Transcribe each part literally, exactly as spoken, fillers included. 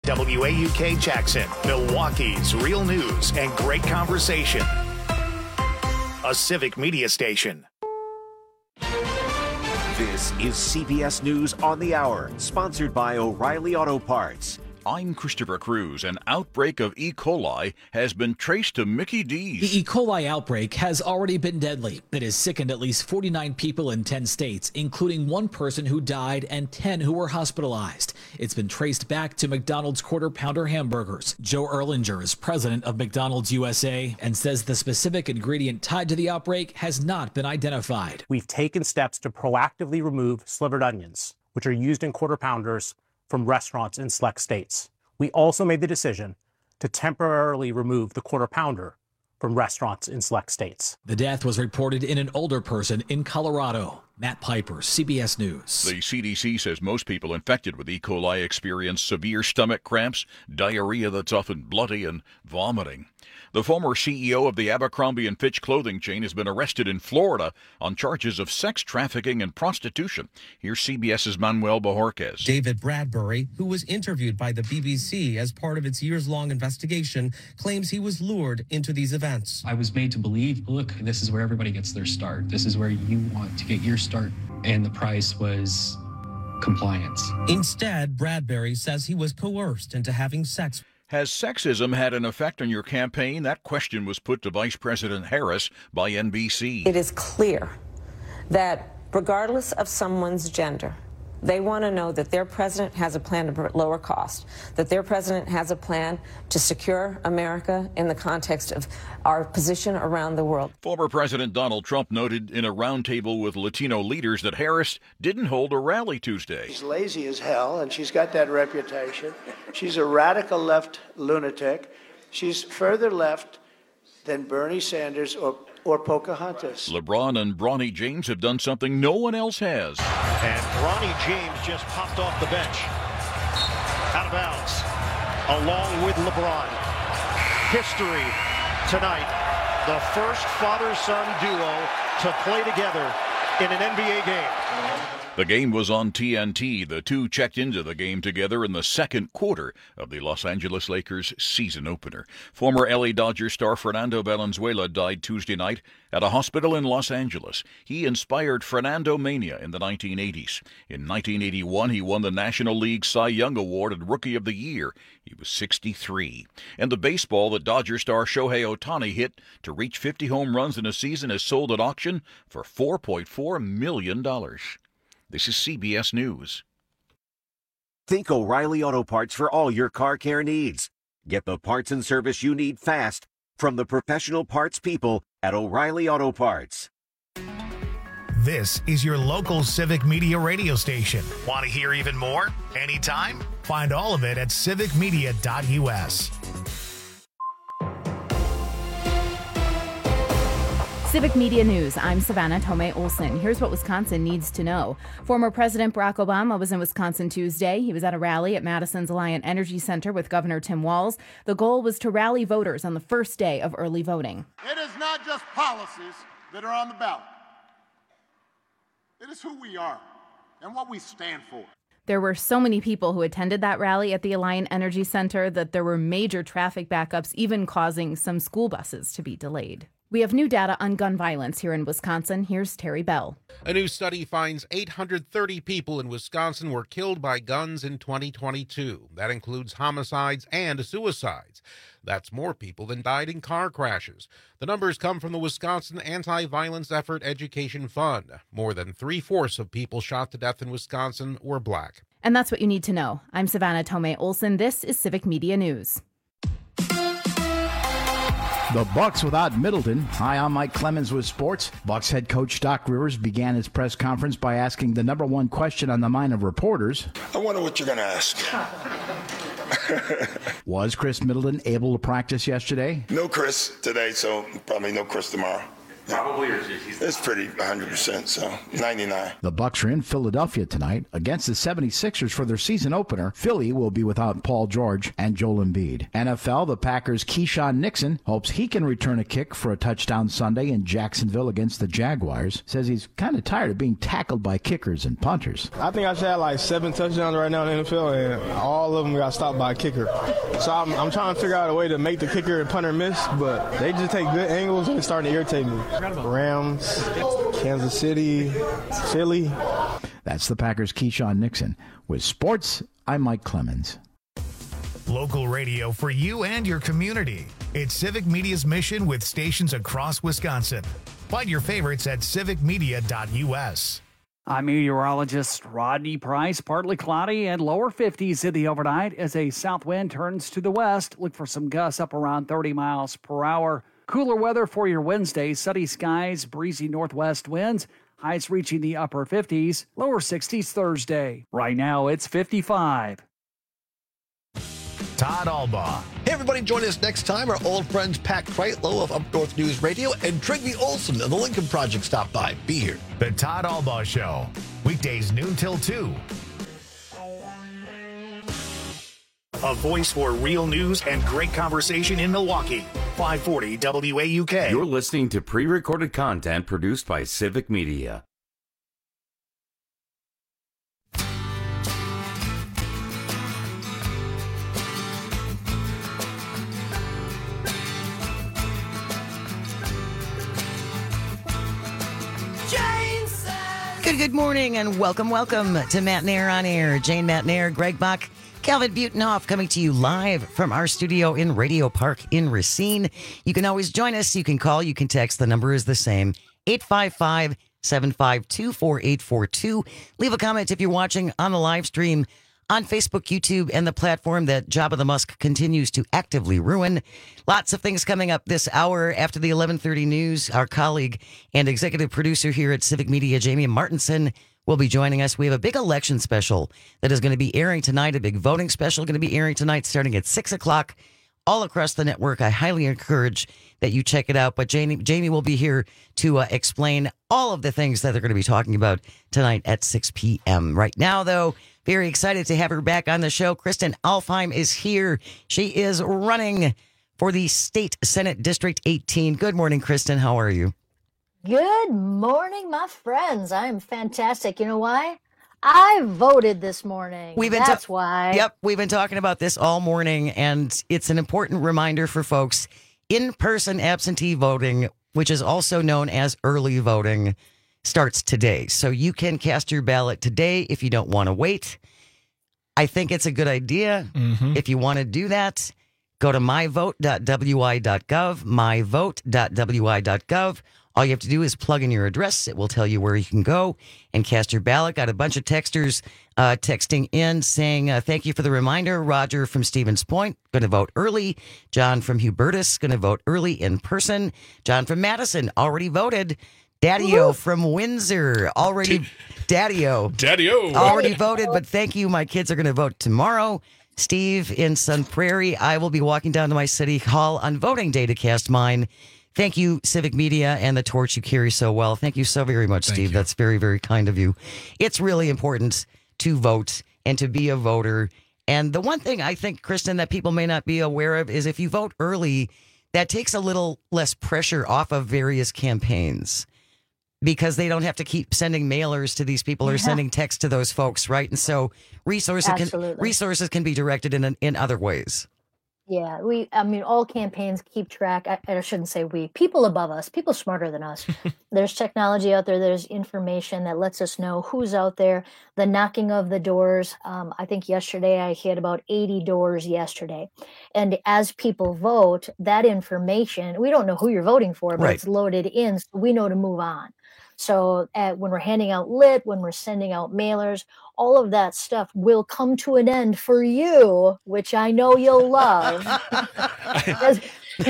W A U K Jackson, Milwaukee's real news and great conversation. A Civic Media station. This is C B S News on the Hour, sponsored by O'Reilly Auto Parts. I'm Christopher Cruz. An outbreak of E. coli has been traced to Mickey D's. The E. coli outbreak has already been deadly. It has sickened at least forty-nine people in ten states, including one person who died and ten who were hospitalized. It's been traced back to McDonald's Quarter Pounder hamburgers. Joe Erlinger is president of McDonald's U S A and says the specific ingredient tied to the outbreak has not been identified. We've taken steps to proactively remove slivered onions, which are used in Quarter Pounders, from restaurants in select states. We also made the decision to temporarily remove the Quarter Pounder from restaurants in select states. The death was reported in an older person in Colorado. Matt Piper, C B S News. The C D C says most people infected with E. coli experience severe stomach cramps, diarrhea that's often bloody, and vomiting. The former C E O of the Abercrombie and Fitch clothing chain has been arrested in Florida on charges of sex trafficking and prostitution. Here's CBS's Manuel Bojorquez. David Bradbury, who was interviewed by the B B C as part of its years-long investigation, claims he was lured into these events. I was made to believe, look, this is where everybody gets their start. This is where you want to get your start. And the price was compliance. Instead, Bradbury says he was coerced into having sex. Has sexism had an effect on your campaign? That question was put to Vice President Harris by N B C. It is clear that regardless of someone's gender, they want to know that their president has a plan to lower cost, that their president has a plan to secure America in the context of our position around the world. Former President Donald Trump noted in a roundtable with Latino leaders that Harris didn't hold a rally Tuesday. She's lazy as hell, and she's got that reputation. She's a radical left lunatic. She's further left than Bernie Sanders or or Pocahontas. LeBron and Bronny James have done something no one else has. And Bronny James just popped off the bench. Out of bounds. Along with LeBron. History tonight. The first father-son duo to play together in an N B A game. The game was on T N T. The two checked into the game together in the second quarter of the Los Angeles Lakers season opener. Former L A Dodgers star Fernando Valenzuela died Tuesday night at a hospital in Los Angeles. He inspired Fernando Mania in the nineteen eighties. In nineteen eighty-one, he won the National League Cy Young Award and Rookie of the Year. He was sixty-three. And the baseball that Dodger star Shohei Ohtani hit to reach fifty home runs in a season is sold at auction for four point four million dollars. This is C B S News. Think O'Reilly Auto Parts for all your car care needs. Get the parts and service you need fast from the professional parts people at O'Reilly Auto Parts. This is your local Civic Media radio station. Want to hear even more? Anytime? Find all of it at civic media dot U S. Civic Media News. I'm Savannah Tomei Olson. Here's what Wisconsin needs to know. Former President Barack Obama was in Wisconsin Tuesday. He was at a rally at Madison's Alliant Energy Center with Governor Tim Walz. The goal was to rally voters on the first day of early voting. It is not just policies that are on the ballot. It is who we are and what we stand for. There were so many people who attended that rally at the Alliant Energy Center that there were major traffic backups, even causing some school buses to be delayed. We have new data on gun violence here in Wisconsin. Here's Terry Bell. A new study finds eight hundred thirty people in Wisconsin were killed by guns in twenty twenty-two. That includes homicides and suicides. That's more people than died in car crashes. The numbers come from the Wisconsin Anti-Violence Effort Education Fund. More than three-fourths of people shot to death in Wisconsin were black. And that's what you need to know. I'm Savannah Tomei Olson. This is Civic Media News. The Bucks without Middleton. Hi, I'm Mike Clemens with sports. Bucks head coach Doc Rivers began his press conference by asking the number one question on the mind of reporters. I wonder what you're going to ask. Was Chris Middleton able to practice yesterday? No Chris today, so probably no Chris tomorrow. Probably, or he's it's pretty one hundred percent, so ninety-nine. The Bucs are in Philadelphia tonight against the seventy-sixers for their season opener. Philly will be without Paul George and Joel Embiid. N F L, the Packers' Keyshawn Nixon hopes he can return a kick for a touchdown Sunday in Jacksonville against the Jaguars. Says he's kind of tired of being tackled by kickers and punters. I think I should have like seven touchdowns right now in the N F L, and all of them got stopped by a kicker. So I'm, I'm trying to figure out a way to make the kicker and punter miss, but they just take good angles and it's starting to irritate me. Rams, Kansas City, Philly. That's the Packers' Keyshawn Nixon. With sports, I'm Mike Clemens. Local radio for you and your community. It's Civic Media's mission with stations across Wisconsin. Find your favorites at civic media dot u s. I'm meteorologist Rodney Price. Partly cloudy and lower fifties in the overnight as a south wind turns to the west. Look for some gusts up around thirty miles per hour. Cooler weather for your Wednesday. Sunny skies, breezy northwest winds. Highs reaching the upper fifties, lower sixties Thursday. Right now it's fifty-five. Todd Albaugh. Hey, everybody, join us next time. Our old friends Pat Kreitlow of Up North News Radio and Trigby Olson of the Lincoln Project stop by. Be here. The Todd Albaugh Show. Weekdays noon till two. A voice for real news and great conversation in Milwaukee. five forty W A U K. You're listening to pre-recorded content produced by Civic Media. Good, good morning and welcome, welcome to Matt Nair on Air. Jane Matt Nair, Greg Bach, Calvin Butenhoff coming to you live from our studio in Radio Park in Racine. You can always join us. You can call, you can text. The number is the same, eight five five, seven five two, four eight four two. Leave a comment if you're watching on the live stream on Facebook, YouTube, and the platform that Jabba the Musk continues to actively ruin. Lots of things coming up this hour after the eleven thirty news. Our colleague and executive producer here at Civic Media, Jamie Martinson, will be joining us. We have a big election special that is going to be airing tonight, a big voting special going to be airing tonight starting at six o'clock all across the network. I highly encourage that you check it out. But Jamie, Jamie will be here to uh, explain all of the things that they're going to be talking about tonight at six p.m. Right now, though, very excited to have her back on the show. Kristen Alfheim is here. She is running for the State Senate District eighteen. Good morning, Kristen. How are you? Good morning, my friends. I'm fantastic. You know why? I voted this morning. We've been That's ta- why. Yep, we've been talking about this all morning, and it's an important reminder for folks. In-person absentee voting, which is also known as early voting, starts today. So you can cast your ballot today if you don't want to wait. I think it's a good idea. Mm-hmm. If you want to do that, go to my vote dot w i dot gov, my vote dot w i dot gov. All you have to do is plug in your address. It will tell you where you can go and cast your ballot. Got a bunch of texters uh, texting in saying, uh, thank you for the reminder. Roger from Stevens Point, going to vote early. John from Hubertus, going to vote early in person. John from Madison, already voted. Daddy-O Woo! From Windsor, already, Daddy-O. Daddy-O. Already voted, but thank you. My kids are going to vote tomorrow. Steve in Sun Prairie, I will be walking down to my city hall on voting day to cast mine. Thank you, Civic Media, and the torch you carry so well. Thank you so very much, Thank Steve. You. That's very, very kind of you. It's really important to vote and to be a voter. And the one thing I think, Kristen, that people may not be aware of is if you vote early, that takes a little less pressure off of various campaigns because they don't have to keep sending mailers to these people or yeah. sending texts to those folks, right? And so resources can, resources can be directed in in other ways. Yeah, we, I mean, all campaigns keep track. I, I shouldn't say we, people above us, people smarter than us. There's technology out there. There's information that lets us know who's out there. The knocking of the doors. Um, I think yesterday I hit about eighty doors yesterday. And as people vote, that information, we don't know who you're voting for, but right. it's loaded in. So we know to move on. So at, when we're handing out lit, when we're sending out mailers, all of that stuff will come to an end for you, which I know you'll love. Listen,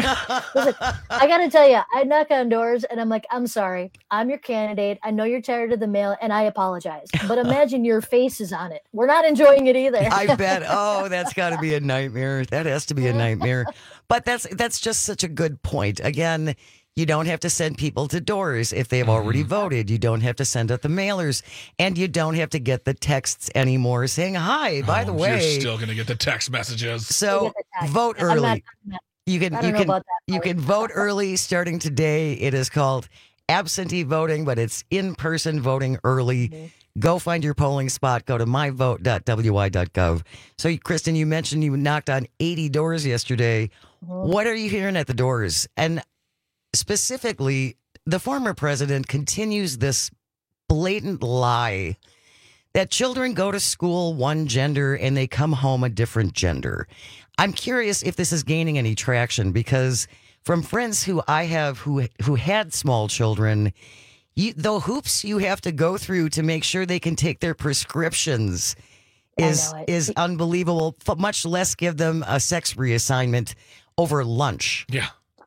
I got to tell you, I knock on doors and I'm like, I'm sorry. I'm your candidate. I know you're tired of the mail and I apologize. But imagine your face is on it. We're not enjoying it either. I bet. Oh, that's got to be a nightmare. That has to be a nightmare. But that's that's just such a good point. Again, You don't have to send people to doors if they've already voted. You don't have to send out the mailers. And you don't have to get the texts anymore saying, hi, by Oh, the way. You're still going to get the text messages. So vote I'm not- early. I'm not- You can I don't you know can about that you can vote early starting today. It is called absentee voting, but it's in-person voting early. Mm-hmm. Go find your polling spot. Go to my vote dot w i dot gov. So, Kristen, you mentioned you knocked on eighty doors yesterday. Mm-hmm. What are you hearing at the doors? And specifically, the former president continues this blatant lie that children go to school one gender and they come home a different gender. I'm curious if this is gaining any traction, because from friends who I have who who had small children, you, the hoops you have to go through to make sure they can take their prescriptions is is unbelievable. F- Much less give them a sex reassignment over lunch. Yeah.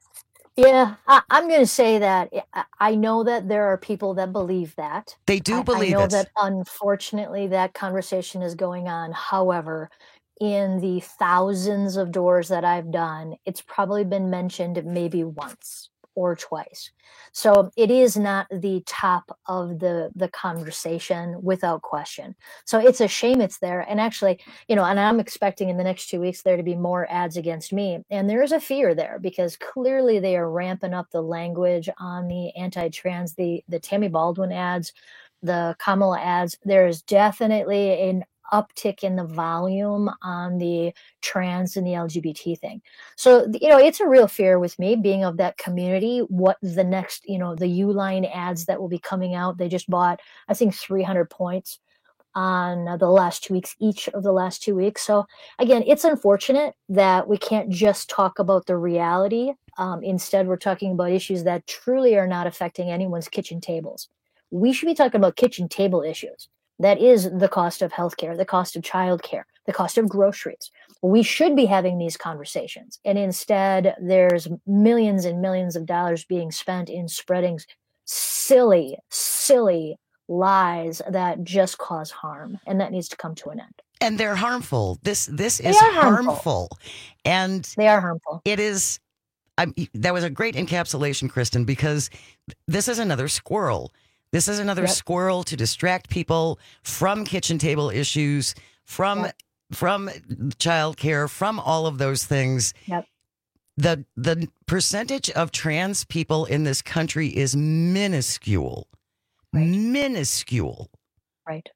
Yeah, I, I'm going to say that I- I know that there are people that believe that. They do I, believe I know it. that unfortunately that conversation is going on. However, in the thousands of doors that I've done, it's probably been mentioned maybe once or twice. So it is not the top of the the conversation without question. So it's a shame it's there. And actually, you know, and I'm expecting in the next two weeks there to be more ads against me. And there is a fear there because clearly they are ramping up the language on the anti-trans, the the Tammy Baldwin ads, the Kamala ads. There is definitely an uptick in the volume on the trans and the L G B T thing. So, you know, it's a real fear with me being of that community. What the next, you know, the Uline ads that will be coming out. They just bought, I think, three hundred points on the last two weeks, each of the last two weeks. So again, it's unfortunate that we can't just talk about the reality. Um, instead, we're talking about issues that truly are not affecting anyone's kitchen tables. We should be talking about kitchen table issues. That is the cost of healthcare, the cost of childcare, the cost of groceries. We should be having these conversations. And instead, there's millions and millions of dollars being spent in spreading silly, silly lies that just cause harm. And that needs to come to an end. And they're harmful. This this They is are harmful. harmful. And they are harmful. It is. I, that was a great encapsulation, Kristen, because this is another squirrel. This is another Yep. squirrel to distract people from kitchen table issues, from Yep. from childcare, from all of those things. Yep. The the percentage of trans people in this country is minuscule. Minuscule. Right.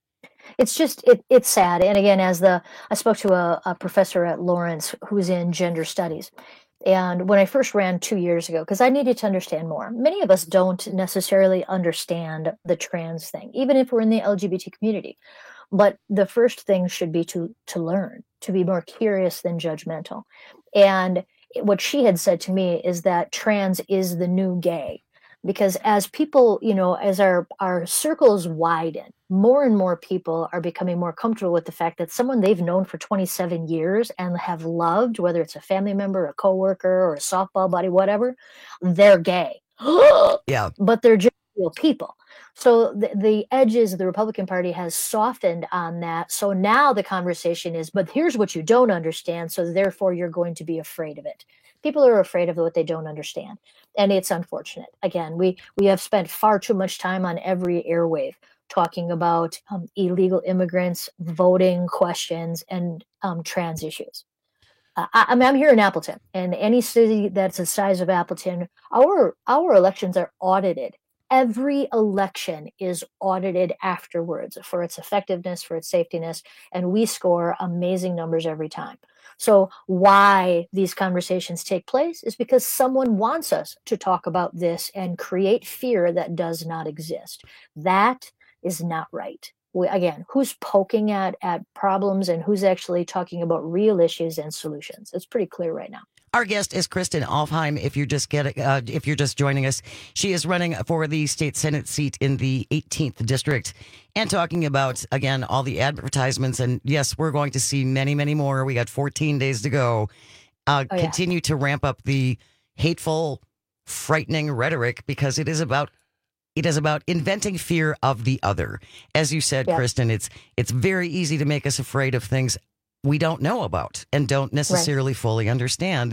It's just it, it's sad. And again, as the I spoke to a, a professor at Lawrence who's in gender studies. And when I first ran two years ago, because I needed to understand more, many of us don't necessarily understand the trans thing, even if we're in the L G B T community. But the first thing should be to to learn, to be more curious than judgmental. And what she had said to me is that trans is the new gay. Because as people, you know, as our, our circles widen, more and more people are becoming more comfortable with the fact that someone they've known for twenty-seven years and have loved, whether it's a family member, a coworker, or a softball buddy, whatever, they're gay. Yeah. But they're just real people. So the, the edges of the Republican Party has softened on that. So now the conversation is, but here's what you don't understand. So therefore you're going to be afraid of it. People are afraid of what they don't understand. And it's unfortunate. Again, we, we have spent far too much time on every airwave talking about um, illegal immigrants, voting questions, and um, trans issues. Uh, I, I mean, I'm here in Appleton, and any city that's the size of Appleton, our our elections are audited. Every election is audited afterwards for its effectiveness, for its safetiness, and we score amazing numbers every time. So why these conversations take place is because someone wants us to talk about this and create fear that does not exist. That is not right. We, again, who's poking at, at problems and who's actually talking about real issues and solutions? It's pretty clear right now. Our guest is Kristen Alfheim. If you're just getting, uh, if you're just joining us, she is running for the state senate seat in the eighteenth district, and talking about again all the advertisements. And yes, we're going to see many, many more. We got fourteen days to go. Uh, Oh, yeah. Continue to ramp up the hateful, frightening rhetoric because it is about it is about inventing fear of the other. As you said, Yeah. Kristen, it's it's very easy to make us afraid of things we don't know about and don't necessarily fully understand.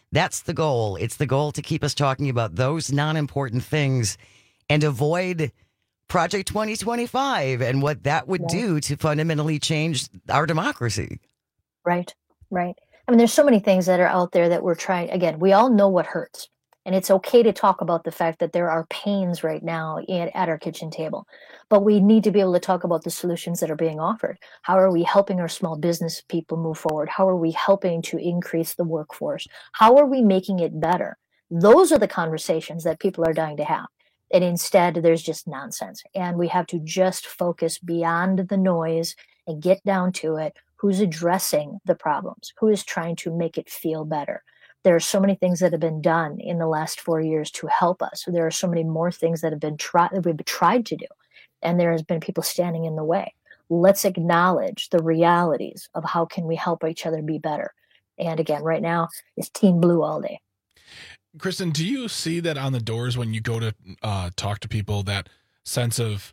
That's the goal. It's the goal to keep us talking about those non-important things and avoid Project twenty twenty-five and what that would Right. do to fundamentally change our democracy. Right, right. I mean, there's so many things that are out there that we're trying. Again, we all know what hurts. And it's okay to talk about the fact that there are pains right now at, at our kitchen table. But we need to be able to talk about the solutions that are being offered. How are we helping our small business people move forward? How are we helping to increase the workforce? How are we making it better? Those are the conversations that people are dying to have. And instead, there's just nonsense. And we have to just focus beyond the noise and get down to it. Who's addressing the problems? Who is trying to make it feel better? There are so many things that have been done in the last four years to help us. There are so many more things that have been tried that we've tried to do, and there has been people standing in the way. Let's acknowledge the realities of how can we help each other be better. And again, right now, it's Team Blue all day. Kristen, do you see that on the doors when you go to uh, talk to people? That sense of,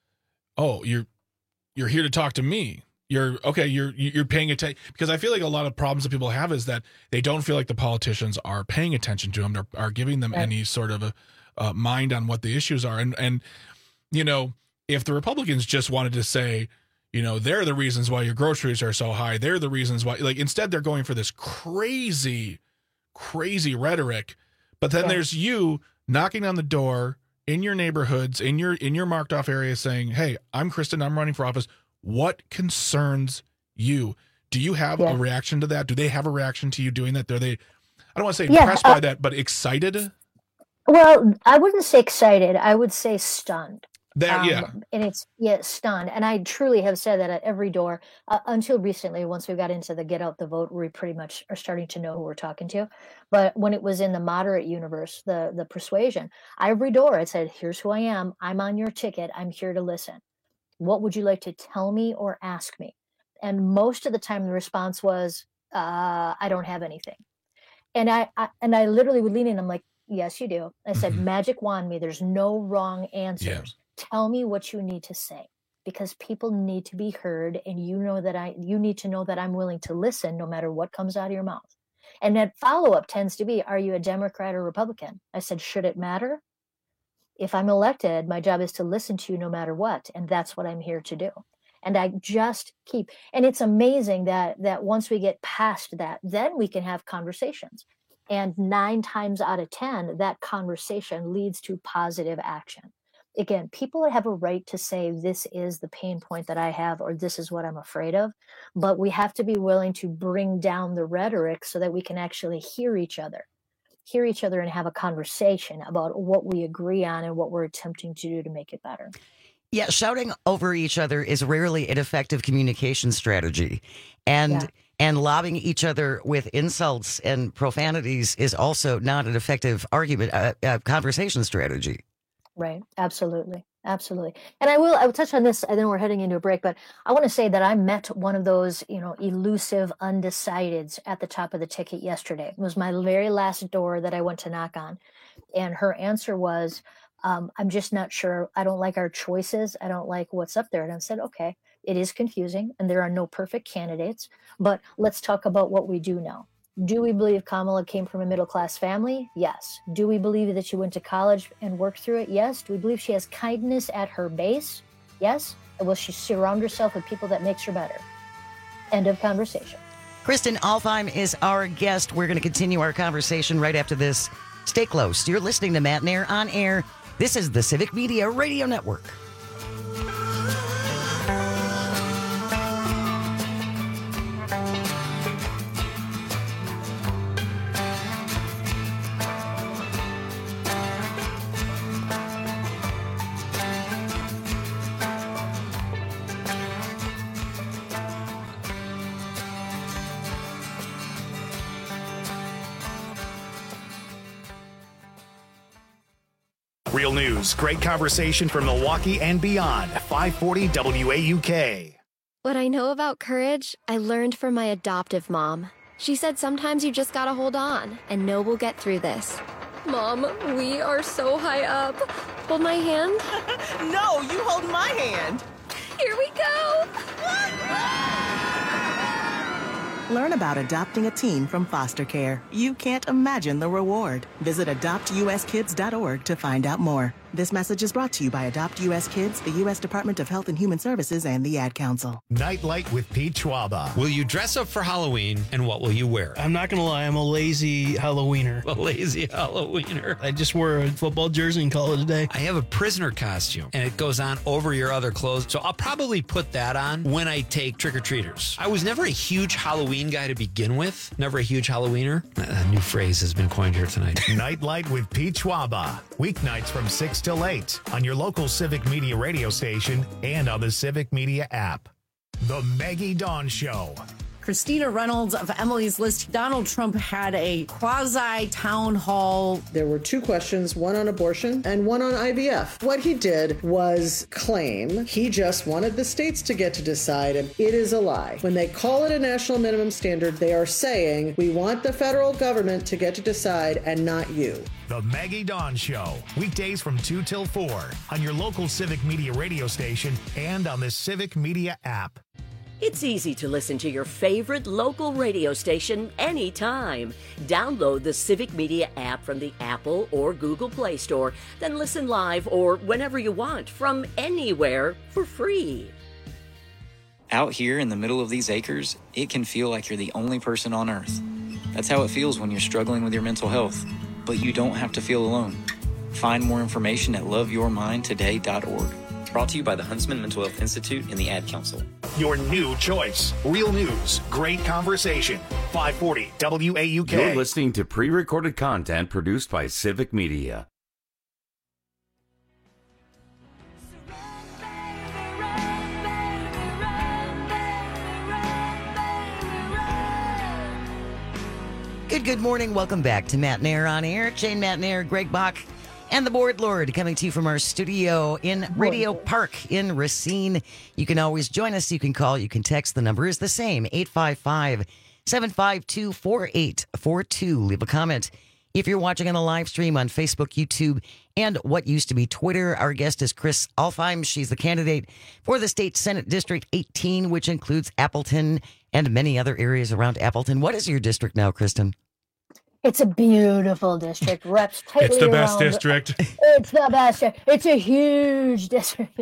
oh, you're you're here to talk to me. You're okay. You're you're paying attention, because I feel like a lot of problems that people have is that they don't feel like the politicians are paying attention to them, or are giving them Right. any sort of a, a mind on what the issues are. And and you know, if the Republicans just wanted to say, you know, they're the reasons why your groceries are so high, they're the reasons why, like, instead they're going for this crazy, crazy rhetoric. But then Yeah. there's you knocking on the door in your neighborhoods, in your in your marked off area, saying, "Hey, I'm Kristen. I'm running for office. What concerns you?" Do you have Yeah. a reaction to that? Do they have a reaction to you doing that? Are they, I don't want to say Yeah, impressed uh, by that, but excited? Well, I wouldn't say excited. I would say stunned. That, Um, yeah. And it's, yeah, stunned. And I truly have said that at every door uh, until recently, once we got into the get out the vote, we pretty much are starting to know who we're talking to. But when it was in the moderate universe, the, the persuasion, every door I said, here's who I am. I'm on your ticket. I'm here to listen. What would you like to tell me or ask me? And most of the time the response was, uh, I don't have anything. And I, I and I literally would lean in. I'm like, yes, you do. I said, magic wand me. There's no wrong answers. Tell me what you need to say, because people need to be heard, and you know that I you need to know that I'm willing to listen no matter what comes out of your mouth. And that follow-up tends to be, are you a Democrat or Republican? I said, should it matter? If I'm elected, my job is to listen to you no matter what, and that's what I'm here to do. And I just keep, and it's amazing that that once we get past that, then we can have conversations. And nine times out of ten, that conversation leads to positive action. Again, people have a right to say, this is the pain point that I have, or this is what I'm afraid of. But we have to be willing to bring down the rhetoric so that we can actually hear each other, hear each other and have a conversation about what we agree on and what we're attempting to do to make it better. Yeah, shouting over each other is rarely an effective communication strategy. And Yeah. and lobbing each other with insults and profanities is also not an effective argument, uh, uh, conversation strategy. Right. Absolutely. Absolutely. And I will, I will touch on this. I know we're heading into a break, but I want to say that I met one of those, you know, elusive undecideds at the top of the ticket yesterday. It was my very last door that I went to knock on. And her answer was, um, I'm just not sure. I don't like our choices. I don't like what's up there. And I said, okay, it is confusing and there are no perfect candidates, but let's talk about what we do know. Do we believe Kamala came from a middle-class family? Yes. Do we believe that she went to college and worked through it? Yes. Do we believe she has kindness at her base? Yes. And will she surround herself with people that makes her better? End of conversation. Kristen Alfheim is our guest. We're going to continue our conversation right after this. Stay close. You're listening to Matt and Air on Air. This is the Civic Media Radio Network. Real news, great conversation from Milwaukee and beyond. five forty W A U K. What I know about courage, I learned from my adoptive mom. She said sometimes you just gotta hold on and know we'll get through this. Mom, we are so high up. Hold my hand. No, you hold my hand. Here we go. Learn about adopting a teen from foster care. You can't imagine the reward. Visit adopt u s kids dot org to find out more. This message is brought to you by Adopt U S Kids, the U S Department of Health and Human Services, and the Ad Council. Nightlight with Pete Schwaba. Will you dress up for Halloween, and what will you wear? I'm not going to lie, I'm a lazy Halloweener. A lazy Halloweener. I just wore a football jersey and call it a day. I have a prisoner costume, and it goes on over your other clothes, so I'll probably put that on when I take trick-or-treaters. I was never a huge Halloween guy to begin with. Never a huge Halloweener. A new phrase has been coined here tonight. Nightlight with Pete Schwaba. Weeknights from six till eight on your local Civic Media radio station and on the Civic Media app. The Maggie Dawn Show. Christina Reynolds of Emily's List. Donald Trump had a quasi-town hall. There were two questions, one on abortion and one on I V F. What he did was claim he just wanted the states to get to decide, and it is a lie. When they call it a national minimum standard, they are saying, we want the federal government to get to decide and not you. The Maggie Dawn Show. Weekdays from two till four on your local Civic Media radio station and on the Civic Media app. It's easy to listen to your favorite local radio station anytime. Download the Civic Media app from the Apple or Google Play Store, then listen live or whenever you want from anywhere for free. Out here in the middle of these acres, it can feel like you're the only person on Earth. That's how it feels when you're struggling with your mental health. But you don't have to feel alone. Find more information at love your mind today dot org. Brought to you by the Huntsman Mental Health Institute and the Ad Council. Your new choice. Real news. Great conversation. five forty W A U K. You're listening to pre-recorded content produced by Civic Media. Good, good morning. Welcome back to Matt Nair on Air. Jane Matt Nair, Greg Bach, and the Board Lord coming to you from our studio in Radio Park in Racine. You can always join us. You can call. You can text. The number is the same, eight five five, seven five two, four eight four two. Leave a comment. If you're watching on a live stream on Facebook, YouTube, and what used to be Twitter, our guest is Chris Alfheim. She's the candidate for the State Senate District eighteen, which includes Appleton and many other areas around Appleton. What is your district now, Kristen? It's a beautiful district. Reps tightly It's the best around. district. It's the best. It's a huge district.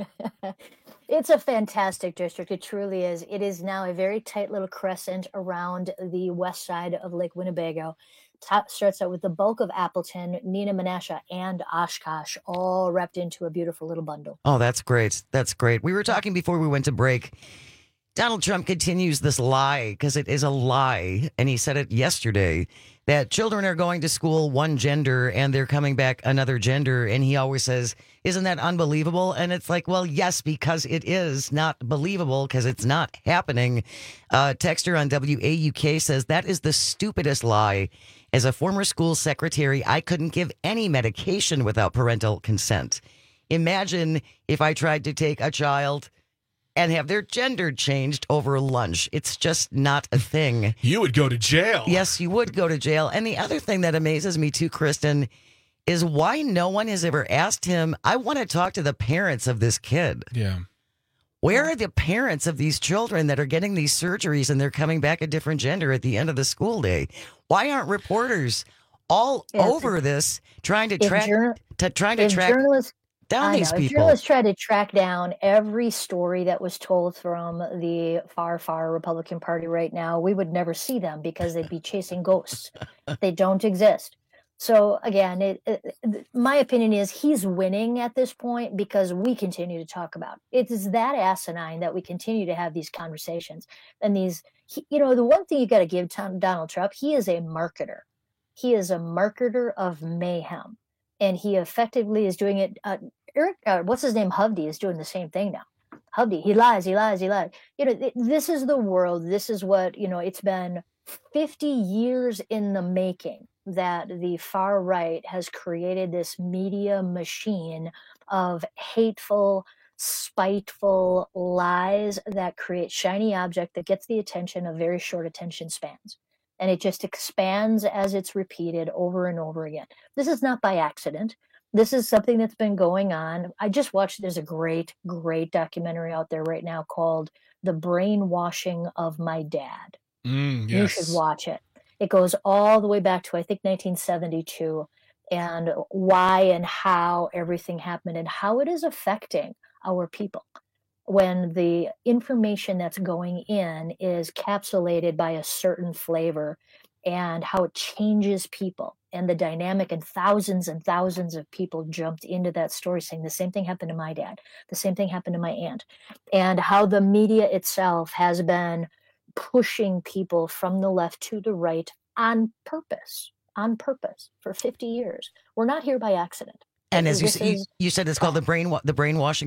It's a fantastic district. It truly is. It is now a very tight little crescent around the west side of Lake Winnebago. Top starts out with the bulk of Appleton, Nina Menasha, and Oshkosh, all wrapped into a beautiful little bundle. Oh, that's great. That's great. We were talking before we went to break. Donald Trump continues this lie, because it is a lie, and he said it yesterday, that children are going to school one gender and they're coming back another gender. And he always says, isn't that unbelievable? And it's like, well, yes, because it is not believable because it's not happening. Uh, Texter on W A U K says, that is the stupidest lie. As a former school secretary, I couldn't give any medication without parental consent. Imagine if I tried to take a child and have their gender changed over lunch. It's just not a thing. You would go to jail. Yes, you would go to jail. And the other thing that amazes me too, Kristen, is why no one has ever asked him, I want to talk to the parents of this kid. Yeah. Where are the parents of these children that are getting these surgeries and they're coming back a different gender at the end of the school day? Why aren't reporters all Yeah, over this trying to if track jour- to trying to if track journalists down I these know. If people? journalists try to track down every story that was told from the far, far Republican Party right now, we would never see them because they'd be chasing ghosts. They don't exist. So again, it, it, my opinion is he's winning at this point because we continue to talk about it. It is that asinine that we continue to have these conversations and these. He, you know, the one thing you got to give Tom, Donald Trump, he is a marketer. He is a marketer of mayhem. And he effectively is doing it. Uh, Eric, uh, what's his name? Hovde is doing the same thing now. Hovde, he lies, he lies, he lies. You know, th- this is the world. This is what, you know, it's been fifty years in the making that the far right has created this media machine of hateful, spiteful lies that create shiny object that gets the attention of very short attention spans. And it just expands as it's repeated over and over again. This is not by accident. This is something that's been going on. I just watched, there's a great, great documentary out there right now called The Brainwashing of My Dad. Mm, You should watch it. It goes all the way back to, I think, nineteen seventy-two, and why and how everything happened and how it is affecting our people when the information that's going in is capsulated by a certain flavor, and how it changes people and the dynamic, and thousands and thousands of people jumped into that story saying the same thing happened to my dad, the same thing happened to my aunt, and how the media itself has been pushing people from the left to the right on purpose, on purpose for fifty years. We're not here by accident. And as you, This s- you, is- you said, it's called the brain the brainwashing